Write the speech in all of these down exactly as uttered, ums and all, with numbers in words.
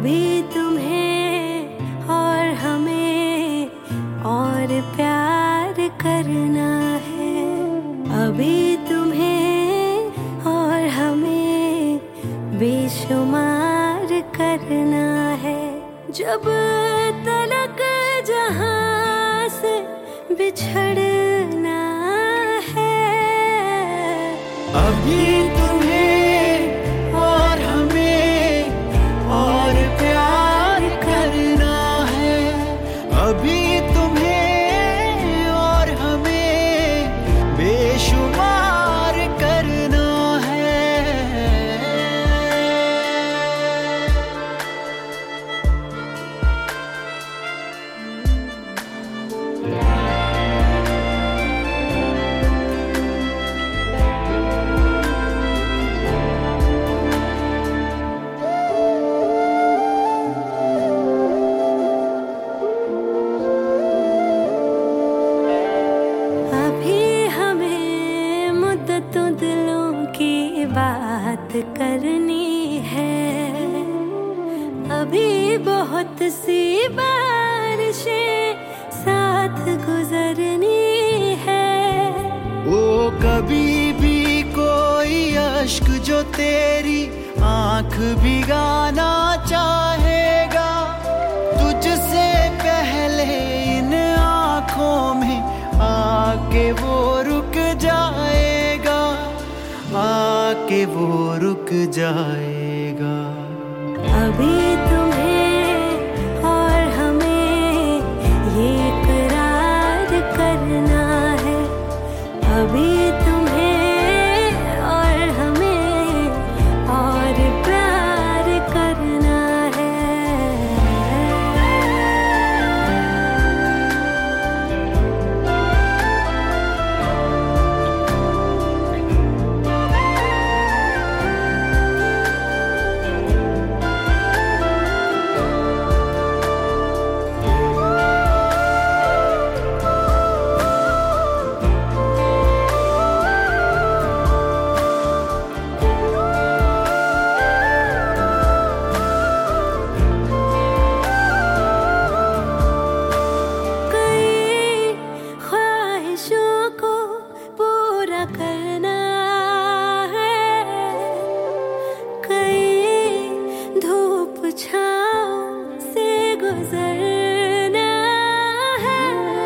अभी तुम्हें और हमें और प्यार करना है। अभी तुम्हें और हमें बेशुमार करना है। जब तलक जहां से बिछड़ना है। अभी तुम्हें और हमें और प्यार करना है। अभी तुम्हें और हमें बेशुमार करना है। बात करनी है। अभी बहुत सी बारिशें साथ गुजरनी है। वो कभी भी कोई अश्क जो तेरी आंख भिगाना चाहेगा, तुझसे पहले इन आंखों में आके वो रुक जाएगा, आके वो रुक जाएगा। अभी तुम्हें और हमें ये करार करना है। अभी तुम्हें और हमें और प्यार करना है। करना है कई धूप छाँव से गुजरना है।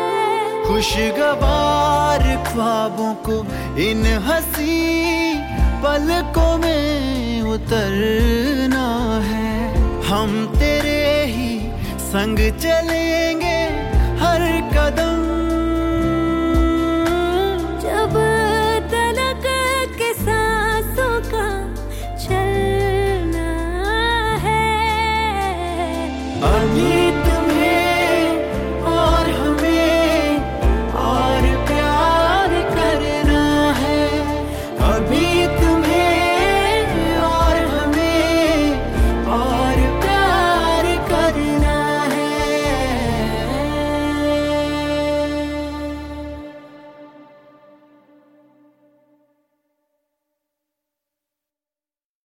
खुशगवार ख्वाबों को इन हंसी पलकों में उतरना है। हम तेरे ही संग चलेंगे हर कदम